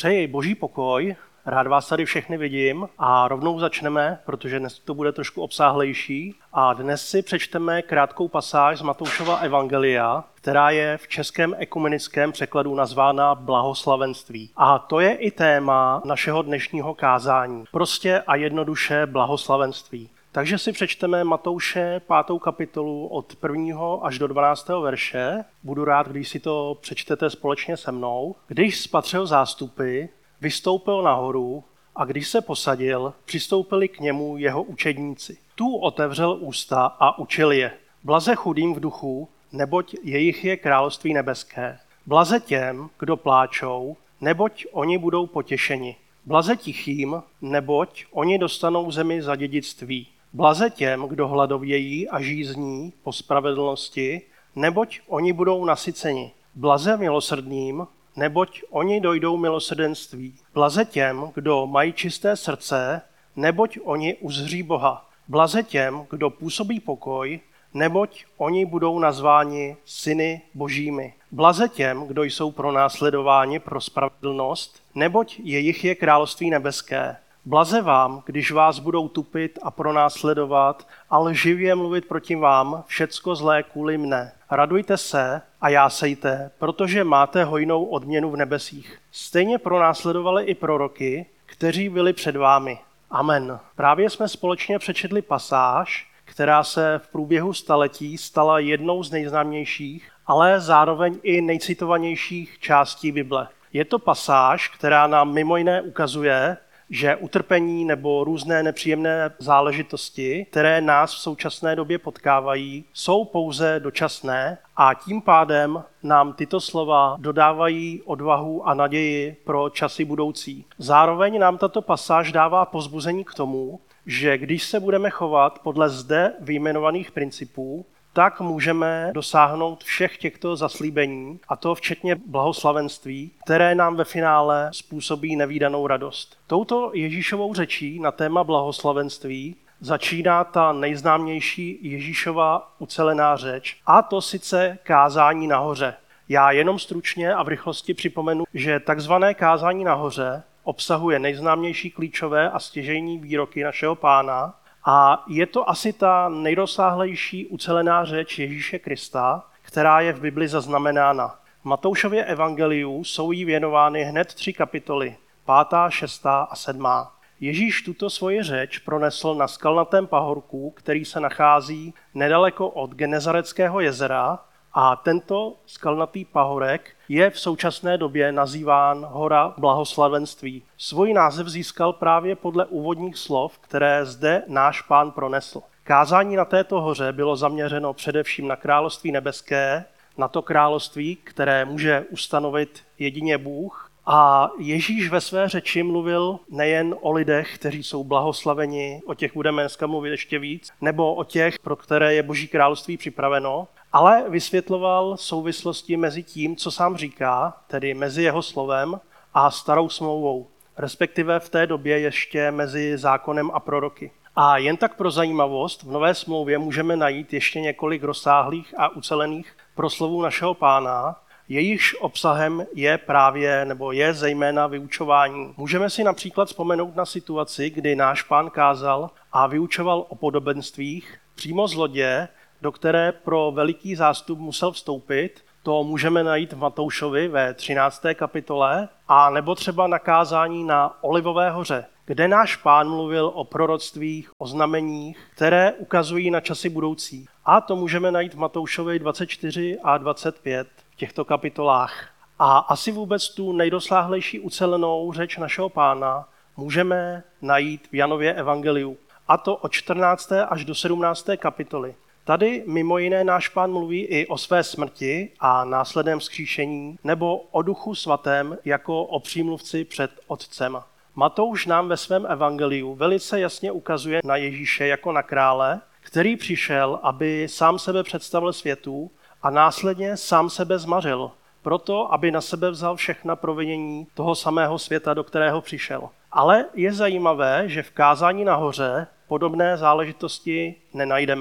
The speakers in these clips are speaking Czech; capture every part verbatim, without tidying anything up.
Přeji boží pokoj, rád vás tady všechny vidím a rovnou začneme, protože dnes to bude trošku obsáhlejší. A dnes si přečteme krátkou pasáž z Matoušova evangelia, která je v českém ekumenickém překladu nazvána Blahoslavenství. A to je i téma našeho dnešního kázání. Prostě a jednoduše blahoslavenství. Takže si přečteme Matouše pátou kapitolu od prvního až do dvanáctého verše. Budu rád, když si to přečtete společně se mnou. Když spatřil zástupy, vystoupil nahoru a když se posadil, přistoupili k němu jeho učedníci. Tu otevřel ústa a učil je. Blaze chudým v duchu, neboť jejich je království nebeské. Blaze těm, kdo pláčou, neboť oni budou potěšeni. Blaze tichým, neboť oni dostanou zemi za dědictví. Blaze těm, kdo hladovějí a žízní po spravedlnosti, neboť oni budou nasyceni. Blaze milosrdným, neboť oni dojdou milosrdenství. Blaze těm, kdo mají čisté srdce, neboť oni uzří Boha. Blaze těm, kdo působí pokoj, neboť oni budou nazváni syny božími. Blaze těm, kdo jsou pronásledováni pro spravedlnost, neboť jejich je království nebeské. Blaze vám, když vás budou tupit a pronásledovat a lživě mluvit proti vám všecko zlé kvůli mne. Radujte se a jásejte, protože máte hojnou odměnu v nebesích. Stejně pronásledovali i proroky, kteří byli před vámi. Amen. Právě jsme společně přečetli pasáž, která se v průběhu staletí stala jednou z nejznámějších, ale zároveň i nejcitovanějších částí Bible. Je to pasáž, která nám mimo jiné ukazuje, že utrpení nebo různé nepříjemné záležitosti, které nás v současné době potkávají, jsou pouze dočasné a tím pádem nám tyto slova dodávají odvahu a naději pro časy budoucí. Zároveň nám tato pasáž dává povzbuzení k tomu, že když se budeme chovat podle zde vyjmenovaných principů, tak můžeme dosáhnout všech těchto zaslíbení, a to včetně blahoslavenství, které nám ve finále způsobí nevídanou radost. Touto Ježíšovou řečí na téma blahoslavenství začíná ta nejznámější Ježíšova ucelená řeč, a to sice kázání nahoře. Já jenom stručně a v rychlosti připomenu, že takzvané kázání nahoře obsahuje nejznámější klíčové a stěžejní výroky našeho Pána, a je to asi ta nejrozsáhlejší ucelená řeč Ježíše Krista, která je v Bibli zaznamenána. V Matoušově evangeliu jsou jí věnovány hned tři kapitoly, pátá, šestá a sedmá. Ježíš tuto svoji řeč pronesl na skalnatém pahorku, který se nachází nedaleko od Genezareckého jezera, a tento skalnatý pahorek je v současné době nazýván Hora blahoslavenství. Svůj název získal právě podle úvodních slov, které zde náš Pán pronesl. Kázání na této hoře bylo zaměřeno především na království nebeské, na to království, které může ustanovit jedině Bůh. A Ježíš ve své řeči mluvil nejen o lidech, kteří jsou blahoslaveni, o těch budeme dneska mluvit ještě víc, nebo o těch, pro které je Boží království připraveno, ale vysvětloval souvislosti mezi tím, co sám říká, tedy mezi jeho slovem a starou smlouvou, respektive v té době ještě mezi zákonem a proroky. A jen tak pro zajímavost, v Nové smlouvě můžeme najít ještě několik rozsáhlých a ucelených proslovů našeho Pána, jejichž obsahem je právě nebo je zejména vyučování. Můžeme si například vzpomenout na situaci, kdy náš Pán kázal a vyučoval o podobenstvích přímo z lodě, do které pro veliký zástup musel vstoupit. To můžeme najít v Matoušovi ve třinácté kapitole, a nebo třeba na kázání na Olivové hoře, kde náš Pán mluvil o proroctvích, o znameních, které ukazují na časy budoucí. A to můžeme najít v Matoušovi dvacet čtyři a dvacet pět v těchto kapitolách. A asi vůbec tu nejrozsáhlejší ucelenou řeč našeho Pána můžeme najít v Janově evangeliu, a to od čtrnácté až do sedmnácté kapitoly. Tady mimo jiné náš Pán mluví i o své smrti a následném vzkříšení, nebo o Duchu svatém jako o přímluvci před Otcem. Matouš nám ve svém evangeliu velice jasně ukazuje na Ježíše jako na krále, který přišel, aby sám sebe představil světu a následně sám sebe zmařil, proto aby na sebe vzal všechna provinění toho samého světa, do kterého přišel. Ale je zajímavé, že v kázání nahoře podobné záležitosti nenajdeme.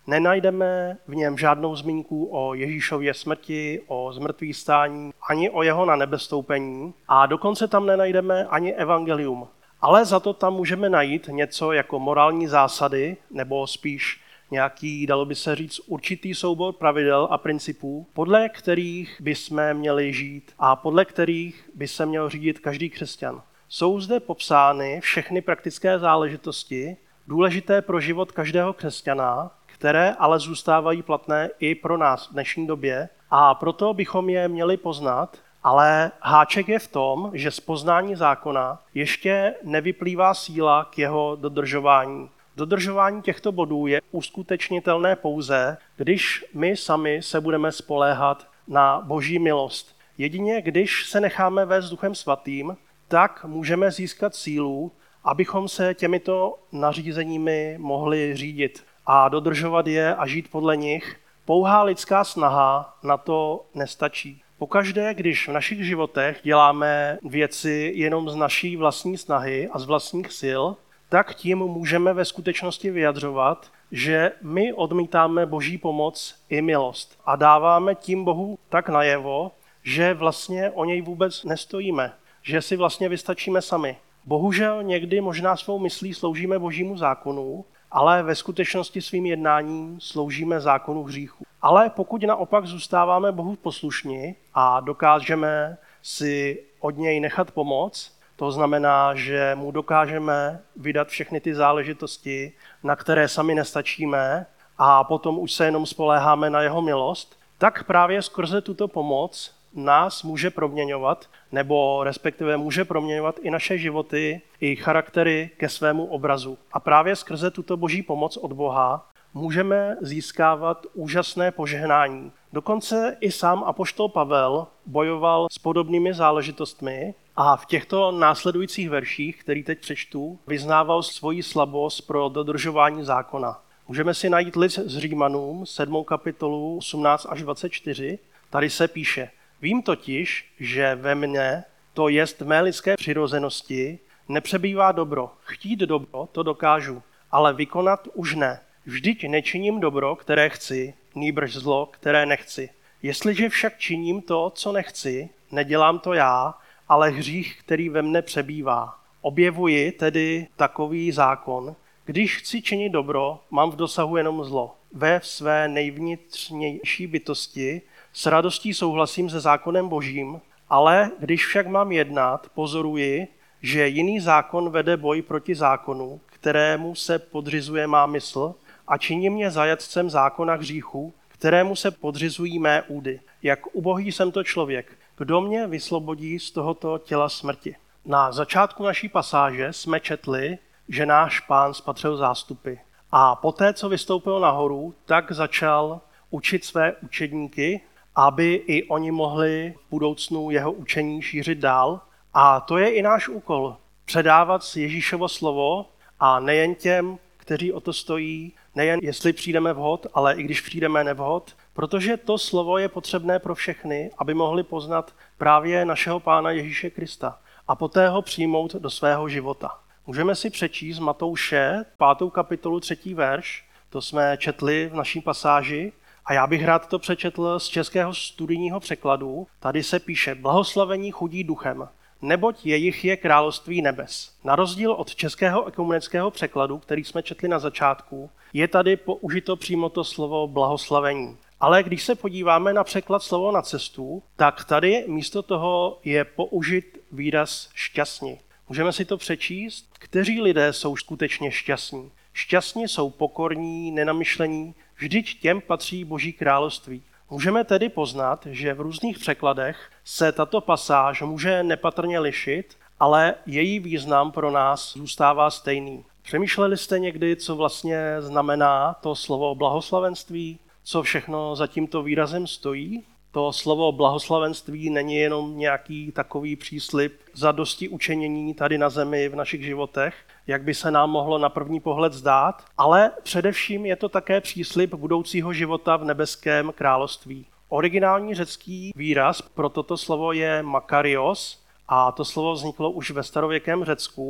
Nenajdeme v něm žádnou zmínku o Ježíšově smrti, o zmrtvýchvstání, ani o jeho nanebevstoupení a dokonce tam nenajdeme ani evangelium. Ale za to tam můžeme najít něco jako morální zásady, nebo spíš nějaký, dalo by se říct, určitý soubor pravidel a principů, podle kterých bychom měli žít a podle kterých by se měl řídit každý křesťan. Jsou zde popsány všechny praktické záležitosti, důležité pro život každého křesťana, které ale zůstávají platné i pro nás v dnešní době a proto bychom je měli poznat, ale háček je v tom, že z poznání zákona ještě nevyplývá síla k jeho dodržování. Dodržování těchto bodů je uskutečnitelné pouze, když my sami se budeme spoléhat na Boží milost. Jedině když se necháme vést Duchem Svatým, tak můžeme získat sílu, abychom se těmito nařízeními mohli řídit a dodržovat je a žít podle nich. Pouhá lidská snaha na to nestačí. Pokaždé, když v našich životech děláme věci jenom z naší vlastní snahy a z vlastních sil, tak tím můžeme ve skutečnosti vyjadřovat, že my odmítáme Boží pomoc i milost a dáváme tím Bohu tak najevo, že vlastně o něj vůbec nestojíme, že si vlastně vystačíme sami. Bohužel někdy možná svou myslí sloužíme Božímu zákonu, ale ve skutečnosti svým jednáním sloužíme zákonu hříchu. Ale pokud naopak zůstáváme Bohu poslušní a dokážeme si od něj nechat pomoc, to znamená, že mu dokážeme vydat všechny ty záležitosti, na které sami nestačíme a potom už se jenom spoléháme na jeho milost, tak právě skrze tuto pomoc nás může proměňovat, nebo respektive může proměňovat i naše životy, i charaktery ke svému obrazu. A právě skrze tuto Boží pomoc od Boha můžeme získávat úžasné požehnání. Dokonce i sám apoštol Pavel bojoval s podobnými záležitostmi a v těchto následujících verších, který teď přečtu, vyznával svoji slabost pro dodržování zákona. Můžeme si najít list z Římanům, sedmou kapitolu, osmnáct až dvacet čtyři. Tady se píše: Vím totiž, že ve mně, to jest v mé lidské přirozenosti, nepřebývá dobro. Chtít dobro, to dokážu, ale vykonat už ne. Vždyť nečiním dobro, které chci, nýbrž zlo, které nechci. Jestliže však činím to, co nechci, nedělám to já, ale hřích, který ve mne přebývá. Objevuji tedy takový zákon: když chci činit dobro, mám v dosahu jenom zlo. Ve své nejvnitřnější bytosti s radostí souhlasím se zákonem Božím, ale když však mám jednat, pozoruji, že jiný zákon vede boj proti zákonu, kterému se podřizuje má mysl, a činí mě zajatcem zákona hříchu, kterému se podřizují mé údy. Jak ubohý jsem to člověk, kdo mě vyslobodí z tohoto těla smrti. Na začátku naší pasáže jsme četli, že náš Pán spatřil zástupy. A poté, co vystoupil nahoru, tak začal učit své učedníky, aby i oni mohli v budoucnu jeho učení šířit dál. A to je i náš úkol. Předávat Ježíšovo slovo a nejen těm, kteří o to stojí, nejen jestli přijdeme vhod, ale i když přijdeme nevhod, protože to slovo je potřebné pro všechny, aby mohli poznat právě našeho Pána Ježíše Krista a poté ho přijmout do svého života. Můžeme si přečíst Matouše, pátou kapitolu, třetí verš, to jsme četli v naší pasáži, a já bych rád to přečetl z českého studijního překladu. Tady se píše: Blahoslavení chudí duchem, neboť jejich je království nebes. Na rozdíl od českého ekumenického překladu, který jsme četli na začátku, je tady použito přímo to slovo blahoslavení. Ale když se podíváme na překlad slovo na cestu, tak tady místo toho je použit výraz šťastní. Můžeme si to přečíst? Kteří lidé jsou skutečně šťastní? Šťastní jsou pokorní, nenamyšlení, vždyť těm patří Boží království. Můžeme tedy poznat, že v různých překladech se tato pasáž může nepatrně lišit, ale její význam pro nás zůstává stejný. Přemýšleli jste někdy, co vlastně znamená to slovo blahoslavenství? Co všechno za tímto výrazem stojí? To slovo blahoslavenství není jenom nějaký takový příslib zadosti učinění tady na zemi v našich životech, jak by se nám mohlo na první pohled zdát, ale především je to také příslib budoucího života v nebeském království. Originální řecký výraz pro toto slovo je makarios a to slovo vzniklo už ve starověkém Řecku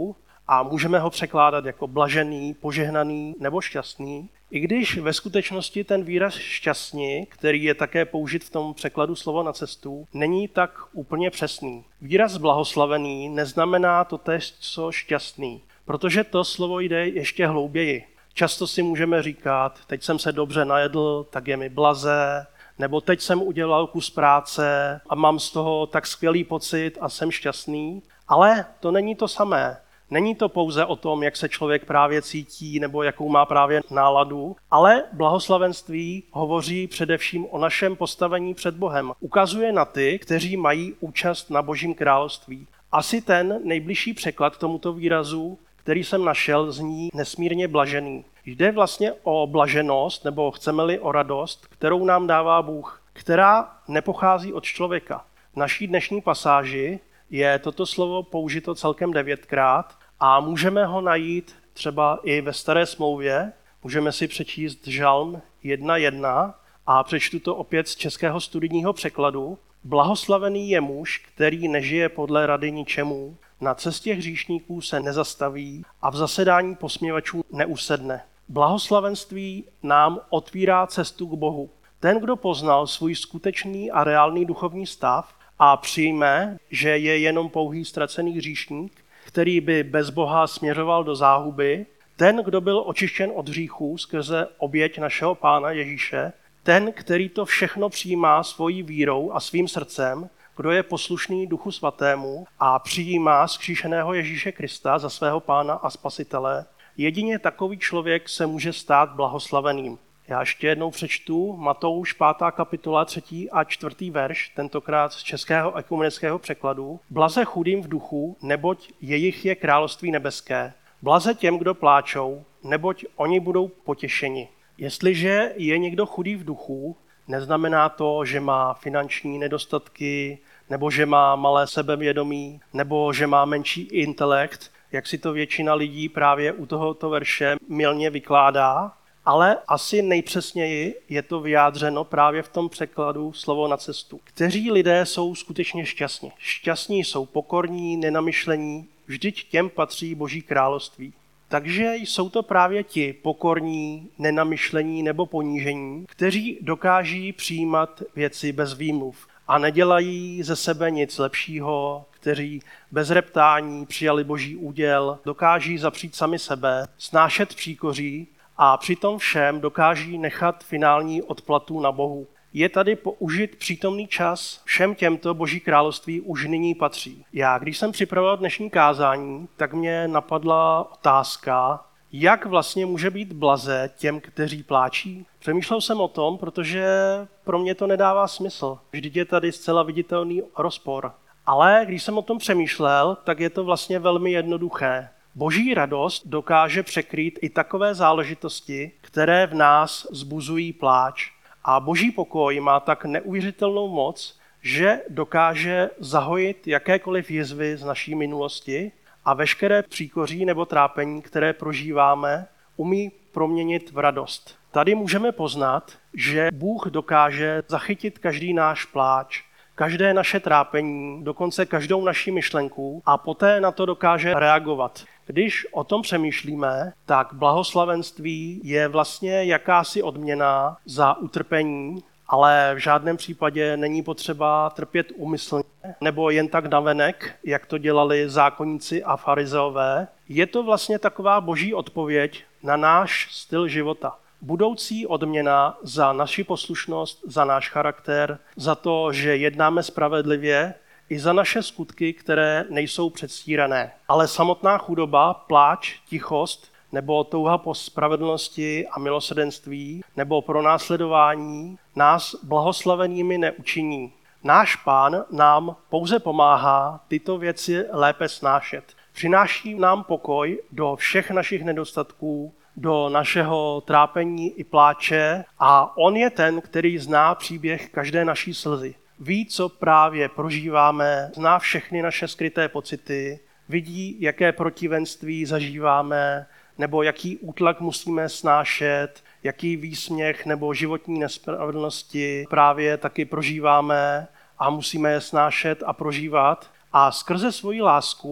a můžeme ho překládat jako blažený, požehnaný nebo šťastný, i když ve skutečnosti ten výraz šťastný, který je také použit v tom překladu slovo na cestu, není tak úplně přesný. Výraz blahoslavený neznamená totéž co šťastný, protože to slovo jde ještě hlouběji. Často si můžeme říkat, teď jsem se dobře najedl, tak je mi blaze, nebo teď jsem udělal kus práce a mám z toho tak skvělý pocit a jsem šťastný. Ale to není to samé. Není to pouze o tom, jak se člověk právě cítí nebo jakou má právě náladu, ale blahoslavenství hovoří především o našem postavení před Bohem. Ukazuje na ty, kteří mají účast na Božím království. Asi ten nejbližší překlad tomuto výrazu, který jsem našel, zní nesmírně blažený. Jde vlastně o blaženost, nebo chceme-li o radost, kterou nám dává Bůh, která nepochází od člověka. V naší dnešní pasáži je toto slovo použito celkem devětkrát a můžeme ho najít třeba i ve Staré smlouvě. Můžeme si přečíst Žalm jedna jedna a přečtu to opět z českého studijního překladu. Blahoslavený je muž, který nežije podle rady ničemu, na cestě hříšníků se nezastaví a v zasedání posměvačů neusedne. Blahoslavenství nám otvírá cestu k Bohu. Ten, kdo poznal svůj skutečný a reálný duchovní stav a přijme, že je jenom pouhý ztracený hříšník, který by bez Boha směřoval do záhuby, ten, kdo byl očištěn od hříchů skrze oběť našeho Pána Ježíše, ten, který to všechno přijímá svojí vírou a svým srdcem, kdo je poslušný Duchu Svatému a přijímá zkříšeného Ježíše Krista za svého Pána a Spasitele, jedině takový člověk se může stát blahoslaveným. Já ještě jednou přečtu Matouš pátá kapitola třetí a čtvrtý verš, tentokrát z českého ekumenického překladu. Blaze chudým v duchu, neboť jejich je království nebeské. Blaze těm, kdo pláčou, neboť oni budou potěšeni. Jestliže je někdo chudý v duchu, neznamená to, že má finanční nedostatky, nebo že má malé sebevědomí, nebo že má menší intelekt, jak si to většina lidí právě u tohoto verše mylně vykládá, ale asi nejpřesněji je to vyjádřeno právě v tom překladu slovo na cestu. Kteří lidé jsou skutečně šťastní? Šťastní jsou pokorní, nenamyšlení, vždyť těm patří Boží království. Takže jsou to právě ti pokorní, nenamyšlení nebo ponížení, kteří dokáží přijímat věci bez výmluv a nedělají ze sebe nic lepšího, kteří bez reptání přijali Boží úděl, dokáží zapřít sami sebe, snášet příkoří a přitom všem dokáží nechat finální odplatu na Bohu. Je tady použit přítomný čas, všem těmto Boží království už nyní patří. Já, když jsem připravoval dnešní kázání, tak mě napadla otázka, jak vlastně může být blaze těm, kteří pláčí. Přemýšlel jsem o tom, protože pro mě to nedává smysl. Vždyť je tady zcela viditelný rozpor. Ale když jsem o tom přemýšlel, tak je to vlastně velmi jednoduché. Boží radost dokáže překrýt i takové záležitosti, které v nás vzbuzují pláč. A Boží pokoj má tak neuvěřitelnou moc, že dokáže zahojit jakékoliv jizvy z naší minulosti a veškeré příkoří nebo trápení, které prožíváme, umí proměnit v radost. Tady můžeme poznat, že Bůh dokáže zachytit každý náš pláč, každé naše trápení, dokonce každou naši myšlenku a poté na to dokáže reagovat. Když o tom přemýšlíme, tak blahoslavenství je vlastně jakási odměna za utrpení, ale v žádném případě není potřeba trpět úmyslně nebo jen tak navenek, jak to dělali zákonníci a farizeové. Je to vlastně taková boží odpověď na náš styl života. Budoucí odměna za naši poslušnost, za náš charakter, za to, že jednáme spravedlivě, i za naše skutky, které nejsou předstírané. Ale samotná chudoba, pláč, tichost nebo touha po spravedlnosti a milosrdenství nebo pronásledování nás blahoslavenými neučiní. Náš Pán nám pouze pomáhá tyto věci lépe snášet. Přináší nám pokoj do všech našich nedostatků, do našeho trápení i pláče a on je ten, který zná příběh každé naší slzy. Ví, co právě prožíváme, zná všechny naše skryté pocity, vidí, jaké protivenství zažíváme, nebo jaký útlak musíme snášet, jaký výsměch nebo životní nespravedlnosti právě taky prožíváme a musíme je snášet a prožívat. A skrze svoji lásku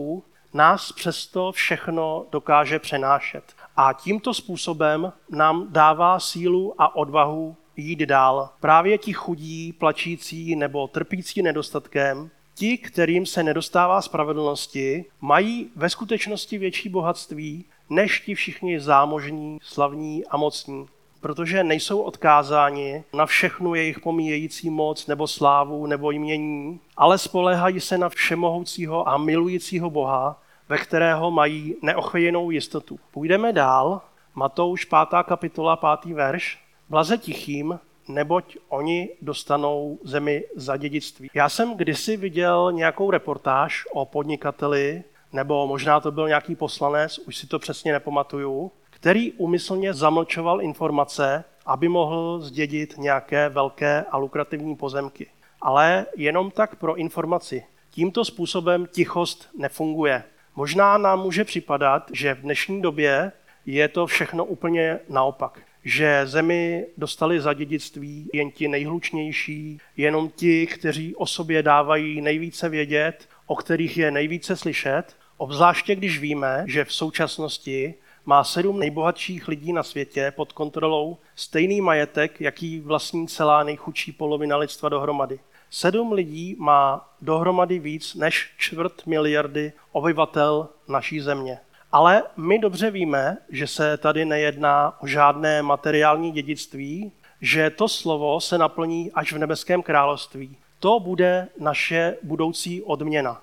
nás přesto všechno dokáže přenášet. A tímto způsobem nám dává sílu a odvahu jít dál. Právě ti chudí, plačící nebo trpící nedostatkem, ti, kterým se nedostává spravedlnosti, mají ve skutečnosti větší bohatství než ti všichni zámožní, slavní a mocní, protože nejsou odkázáni na všechnu jejich pomíjející moc nebo slávu nebo jmění, ale spoléhají se na všemohoucího a milujícího Boha, ve kterého mají neochvějnou jistotu. Půjdeme dál. Matouš pátá kapitola, pátý verš. Blaze tichým, neboť oni dostanou zemi za dědictví. Já jsem kdysi viděl nějakou reportáž o podnikateli, nebo možná to byl nějaký poslanec, už si to přesně nepamatuju, který úmyslně zamlčoval informace, aby mohl zdědit nějaké velké a lukrativní pozemky. Ale jenom tak pro informaci. Tímto způsobem tichost nefunguje. Možná nám může připadat, že v dnešní době je to všechno úplně naopak. Že zemi dostali za dědictví jen ti nejhlučnější, jenom ti, kteří o sobě dávají nejvíce vědět, o kterých je nejvíce slyšet, obzvláště když víme, že v současnosti má sedm nejbohatších lidí na světě pod kontrolou stejný majetek, jaký vlastní celá nejchudší polovina lidstva dohromady. Sedm lidí má dohromady víc než čtvrt miliardy obyvatel naší země. Ale my dobře víme, že se tady nejedná o žádné materiální dědictví, že to slovo se naplní až v nebeském království. To bude naše budoucí odměna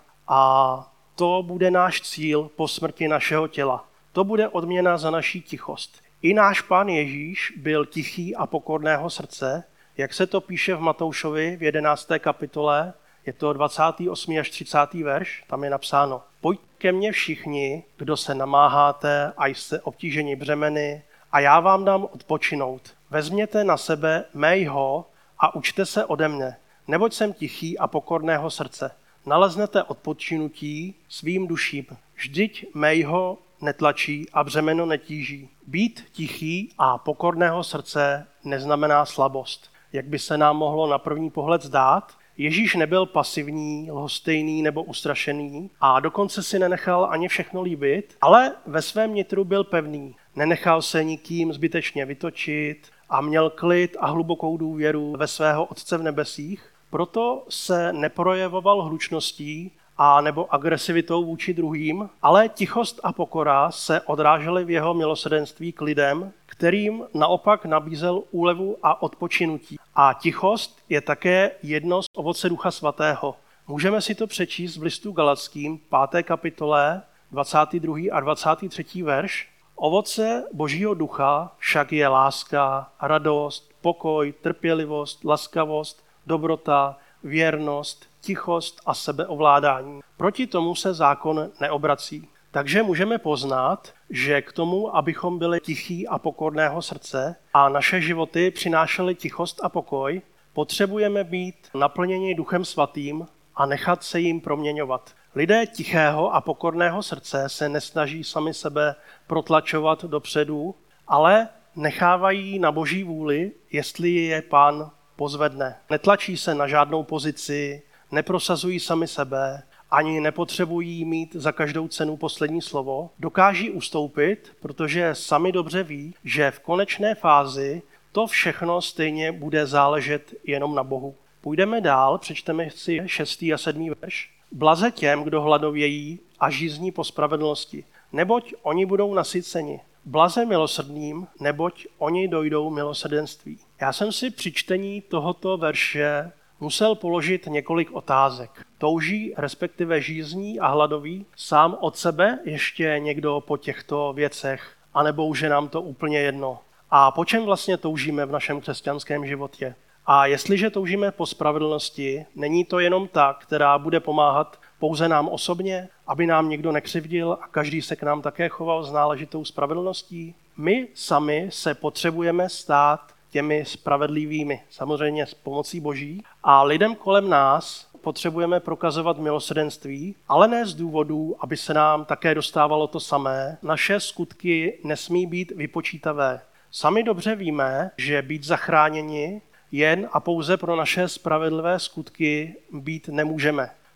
a to bude náš cíl po smrti našeho těla. To bude odměna za naší tichost. I náš Pán Ježíš byl tichý a pokorného srdce, jak se to píše v Matoušovi v jedenácté kapitole, je to dvacátý osmý až třicátý verš, tam je napsáno: Pojďte ke mně všichni, kdo se namáháte a jste obtíženi břemeny, a já vám dám odpočinout. Vezměte na sebe mého a učte se ode mne, neboť jsem tichý a pokorného srdce. Naleznete odpočinutí svým duším. Vždyť mého netlačí a břemeno netíží. Být tichý a pokorného srdce neznamená slabost, jak by se nám mohlo na první pohled zdát. Ježíš nebyl pasivní, lhostejný nebo ustrašený a dokonce si nenechal ani všechno líbit, ale ve svém nitru byl pevný. Nenechal se nikým zbytečně vytočit a měl klid a hlubokou důvěru ve svého Otce v nebesích. Proto se neprojevoval hlučností a nebo agresivitou vůči druhým, ale tichost a pokora se odrážely v jeho milosrdenství k lidem, kterým naopak nabízel úlevu a odpočinutí. A tichost je také jedno z ovoce Ducha Svatého. Můžeme si to přečíst v listu Galatským, páté kapitole, dvacátý druhý a dvacátý třetí verš. Ovoce Božího ducha však je láska, radost, pokoj, trpělivost, laskavost, dobrota, věrnost, tichost a sebeovládání. Proti tomu se zákon neobrací. Takže můžeme poznat, že k tomu, abychom byli tichý a pokorného srdce a naše životy přinášely tichost a pokoj, potřebujeme být naplněni Duchem Svatým a nechat se jim proměňovat. Lidé tichého a pokorného srdce se nesnaží sami sebe protlačovat dopředu, ale nechávají na Boží vůli, jestli je Pán pozvedne. Netlačí se na žádnou pozici, neprosazují sami sebe, ani nepotřebují mít za každou cenu poslední slovo. Dokáží ustoupit, protože sami dobře ví, že v konečné fázi to všechno stejně bude záležet jenom na Bohu. Půjdeme dál, přečteme si šestý a sedmý verš. Blaze těm, kdo hladovějí a žízní po spravedlnosti, neboť oni budou nasyceni. Blaze milosrdným, neboť oni dojdou milosrdenství. Já jsem si při čtení tohoto verše musel položit několik otázek. Touží, respektive žízní a hladoví sám od sebe ještě někdo po těchto věcech, anebo už je nám to úplně jedno. A po čem vlastně toužíme v našem křesťanském životě? A jestliže toužíme po spravedlnosti, není to jenom ta, která bude pomáhat pouze nám osobně, aby nám někdo nekřivdil a každý se k nám také choval s náležitou spravedlností? My sami se potřebujeme stát těmi spravedlivými, samozřejmě s pomocí Boží, a lidem kolem nás potřebujeme prokazovat milosrdenství, ale ne z důvodu, aby se nám také dostávalo to samé. Naše skutky nesmí být vypočítavé. Sami dobře víme, že být zachráněni jen a pouze pro naše spravedlivé skutky být nemůžeme,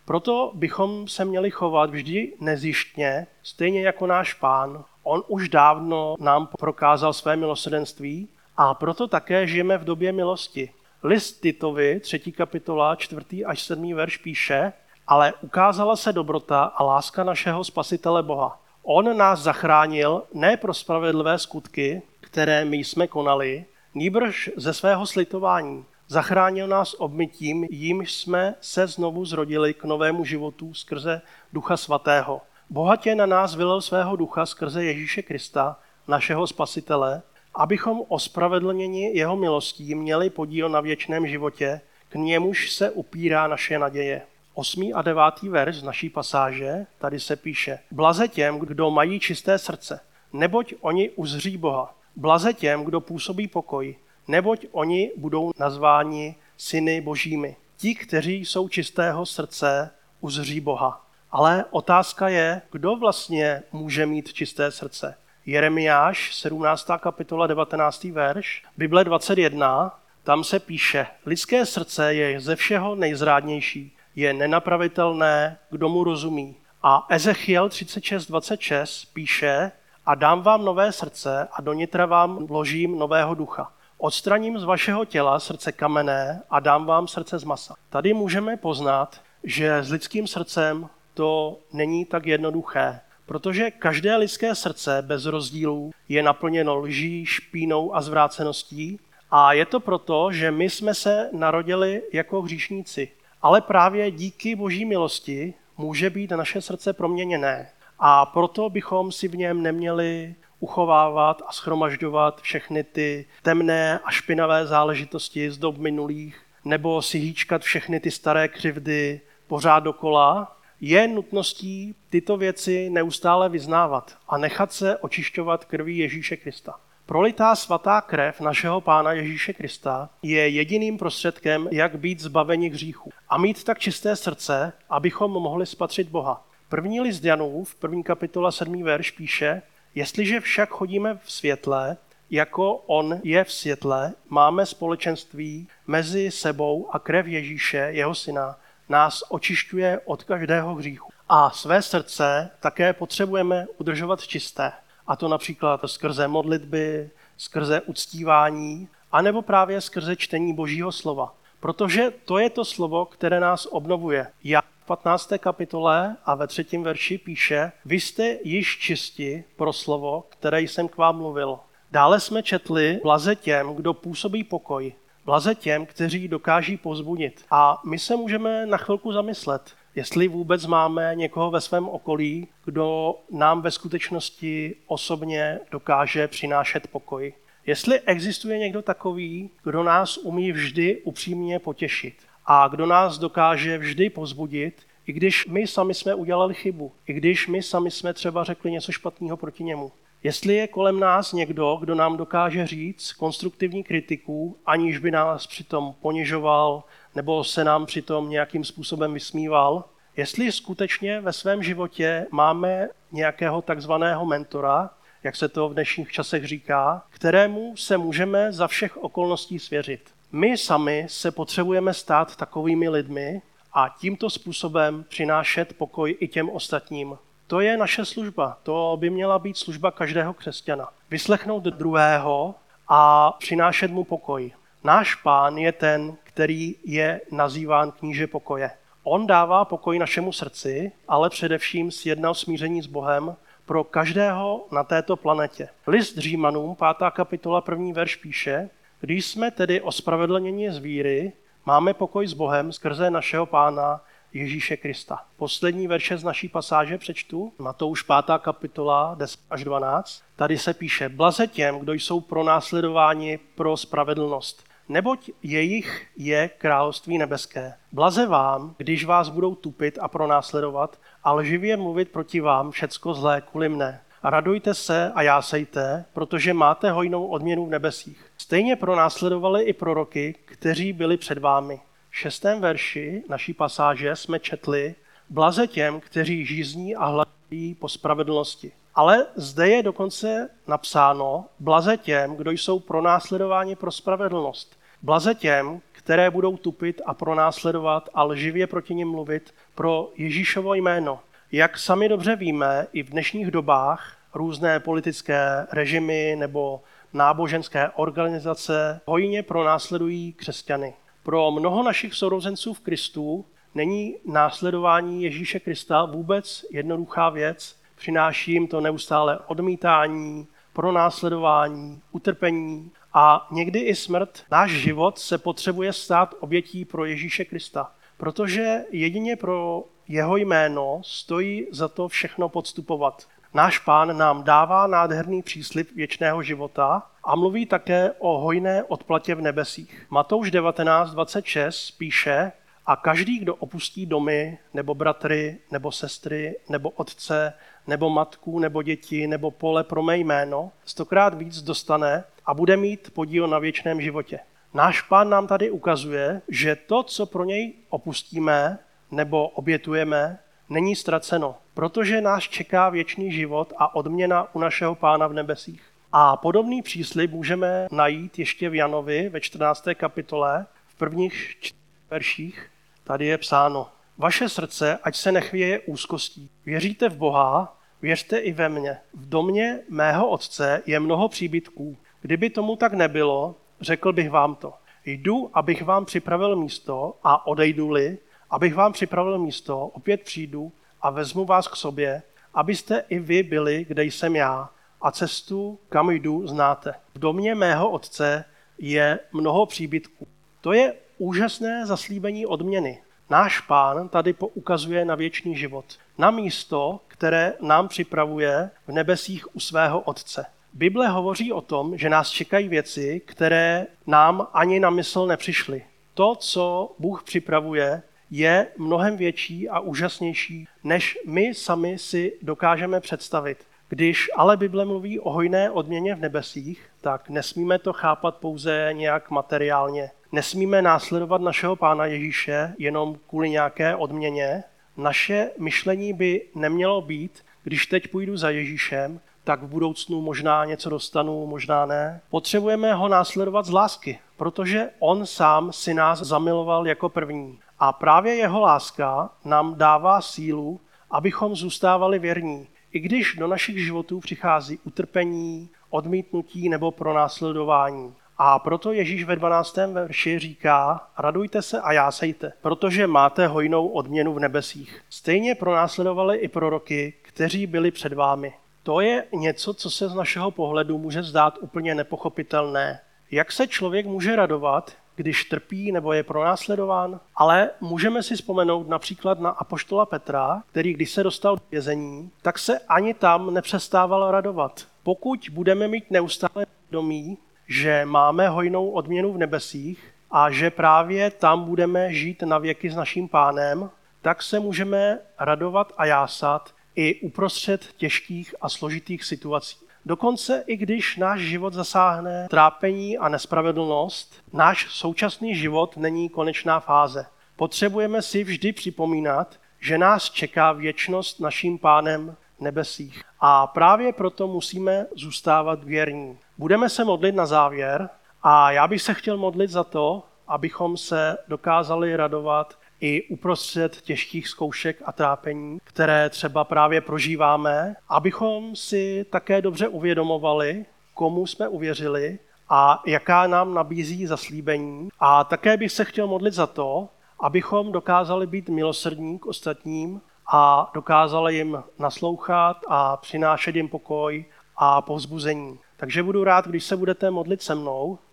Proto bychom se měli chovat vždy nezištně, stejně jako náš Pán. On už dávno nám prokázal své milosrdenství a proto také žijeme v době milosti. List Titovi, třetí kapitola, čtvrtý až sedmý verš píše, ale ukázala se dobrota a láska našeho Spasitele Boha. On nás zachránil ne pro spravedlivé skutky, které my jsme konali, nýbrž ze svého slitování. Zachránil nás obmytím, jímž jsme se znovu zrodili k novému životu skrze Ducha Svatého. Bohatě na nás vylil svého ducha skrze Ježíše Krista, našeho Spasitele, abychom ospravedlněni jeho milostí měli podíl na věčném životě, k němuž se upírá naše naděje. Osmý a devátý verš z naší pasáže, tady se píše: Blaze těm, kdo mají čisté srdce, neboť oni uzří Boha. Blaze těm, kdo působí pokoj, neboť oni budou nazváni syny božími. Ti, kteří jsou čistého srdce, uzří Boha. Ale otázka je, kdo vlastně může mít čisté srdce. Jeremiáš, sedmnáctá kapitola, devatenáctý verš, Bible dvacet jedna, tam se píše: Lidské srdce je ze všeho nejzrádnější, je nenapravitelné, kdo mu rozumí. A Ezechiel třicet šest dvacet šest píše: A dám vám nové srdce a do nitra vám vložím nového ducha. Odstraním z vašeho těla srdce kamenné a dám vám srdce z masa. Tady můžeme poznat, že s lidským srdcem to není tak jednoduché, protože každé lidské srdce bez rozdílů je naplněno lží, špínou a zvráceností a je to proto, že my jsme se narodili jako hříšníci. Ale právě díky Boží milosti může být naše srdce proměněné a proto bychom si v něm neměli uchovávat a shromažďovat všechny ty temné a špinavé záležitosti z dob minulých nebo si hýčkat všechny ty staré křivdy pořád dokola. Je nutností tyto věci neustále vyznávat a nechat se očišťovat krví Ježíše Krista. Prolitá svatá krev našeho Pána Ježíše Krista je jediným prostředkem, jak být zbaveni hříchu a mít tak čisté srdce, abychom mohli spatřit Boha. První list Janův, první kapitola, sedmý verš píše: Jestliže však chodíme v světle, jako on je v světle, máme společenství mezi sebou a krev Ježíše, jeho syna, nás očišťuje od každého hříchu. A své srdce také potřebujeme udržovat čisté. A to například skrze modlitby, skrze uctívání, anebo právě skrze čtení Božího slova. Protože to je to slovo, které nás obnovuje. Já v patnácté kapitole a ve třetím verši píše: Vy jste již čisti pro slovo, které jsem k vám mluvil. Dále jsme četli: Blaze těm, kdo působí pokoj. Blaze těm, kteří dokáží povzbudit. A my se můžeme na chvilku zamyslet, jestli vůbec máme někoho ve svém okolí, kdo nám ve skutečnosti osobně dokáže přinášet pokoj. Jestli existuje někdo takový, kdo nás umí vždy upřímně potěšit a kdo nás dokáže vždy povzbudit, i když my sami jsme udělali chybu, i když my sami jsme třeba řekli něco špatného proti němu. Jestli je kolem nás někdo, kdo nám dokáže říct konstruktivní kritiku, aniž by nás přitom ponižoval nebo se nám přitom nějakým způsobem vysmíval, jestli skutečně ve svém životě máme nějakého takzvaného mentora, jak se to v dnešních časech říká, kterému se můžeme za všech okolností svěřit. My sami se potřebujeme stát takovými lidmi a tímto způsobem přinášet pokoj i těm ostatním. To je naše služba, to by měla být služba každého křesťana. Vyslechnout druhého a přinášet mu pokoj. Náš Pán je ten, který je nazýván kníže pokoje. On dává pokoj našemu srdci, ale především sjednal smíření s Bohem pro každého na této planetě. List Římanům, pátá kapitola, první verš píše: Když jsme tedy ospravedlněni z víry, máme pokoj s Bohem skrze našeho Pána Ježíše Krista. Poslední verše z naší pasáže přečtu, Matouš pátá kapitola, deset až dvanáct. Tady se píše: Blaze těm, kdo jsou pronásledováni pro spravedlnost, neboť jejich je království nebeské. Blaze vám, když vás budou tupit a pronásledovat a lživě mluvit proti vám všecko zlé kvůli mne. A radujte se a jásejte, protože máte hojnou odměnu v nebesích. Stejně pronásledovali i proroky, kteří byli před vámi. V šestém verši naší pasáže jsme četli: Blaze těm, kteří žízní a hledají po spravedlnosti. Ale zde je dokonce napsáno: Blaze těm, kdo jsou pronásledováni pro spravedlnost. Blaze těm, které budou tupit a pronásledovat a lživě proti nim mluvit pro Ježíšovo jméno. Jak sami dobře víme, i v dnešních dobách různé politické režimy nebo náboženské organizace hojně pronásledují křesťany. Pro mnoho našich sourozenců v Kristu není následování Ježíše Krista vůbec jednoduchá věc. Přináší jim to neustále odmítání, pronásledování, utrpení a někdy i smrt. Náš život se potřebuje stát obětí pro Ježíše Krista, protože jedině pro jeho jméno stojí za to všechno podstupovat. Náš Pán nám dává nádherný příslib věčného života a mluví také o hojné odplatě v nebesích. Matouš devatenáct dvacet šest píše: a každý, kdo opustí domy, nebo bratry, nebo sestry, nebo otce, nebo matku, nebo děti, nebo pole pro mé jméno, stokrát víc dostane a bude mít podíl na věčném životě. Náš Pán nám tady ukazuje, že to, co pro něj opustíme nebo obětujeme, není ztraceno, protože nás čeká věčný život a odměna u našeho Pána v nebesích. A podobný příslib můžeme najít ještě v Janovi ve čtrnácté kapitole, v prvních čtyřech verších. Tady je psáno: vaše srdce, ať se nechvěje úzkostí. Věříte v Boha, věřte i ve mně. V domě mého otce je mnoho příbytků. Kdyby tomu tak nebylo, řekl bych vám to. Jdu, abych vám připravil místo, a odejdu-li, abych vám připravil místo, opět přijdu a vezmu vás k sobě, abyste i vy byli, kde jsem já, a cestu, kam jdu, znáte. V domě mého otce je mnoho příbytků. To je úžasné zaslíbení odměny. Náš Pán tady poukazuje na věčný život, na místo, které nám připravuje v nebesích u svého Otce. Bible hovoří o tom, že nás čekají věci, které nám ani na mysl nepřišly. To, co Bůh připravuje, je mnohem větší a úžasnější, než my sami si dokážeme představit. Když ale Bible mluví o hojné odměně v nebesích, tak nesmíme to chápat pouze nějak materiálně. Nesmíme následovat našeho Pána Ježíše jenom kvůli nějaké odměně. Naše myšlení by nemělo být, když teď půjdu za Ježíšem, tak v budoucnu možná něco dostanu, možná ne. Potřebujeme ho následovat z lásky, protože on sám si nás zamiloval jako první. A právě jeho láska nám dává sílu, abychom zůstávali věrní. I když do našich životů přichází utrpení, odmítnutí nebo pronásledování. A proto Ježíš ve dvanáctém verši říká: radujte se a jásejte, protože máte hojnou odměnu v nebesích. Stejně pronásledovali i proroky, kteří byli před vámi. To je něco, co se z našeho pohledu může zdát úplně nepochopitelné. Jak se člověk může radovat, když trpí nebo je pronásledován? Ale můžeme si vzpomenout například na apoštola Petra, který když se dostal do vězení, tak se ani tam nepřestával radovat. Pokud budeme mít neustále vědomí, že máme hojnou odměnu v nebesích a že právě tam budeme žít na věky s naším Pánem, tak se můžeme radovat a jásat i uprostřed těžkých a složitých situací. Dokonce i když náš život zasáhne trápení a nespravedlnost, náš současný život není konečná fáze. Potřebujeme si vždy připomínat, že nás čeká věčnost naším Pánem v nebesích. A právě proto musíme zůstávat věrní. Budeme se modlit na závěr a já bych se chtěl modlit za to, abychom se dokázali radovat i uprostřed těžkých zkoušek a trápení, které třeba právě prožíváme, abychom si také dobře uvědomovali, komu jsme uvěřili a jaká nám nabízí zaslíbení. A také bych se chtěl modlit za to, abychom dokázali být milosrdní k ostatním a dokázali jim naslouchat a přinášet jim pokoj a povzbuzení. Takže budu rád, když se budete modlit se mnou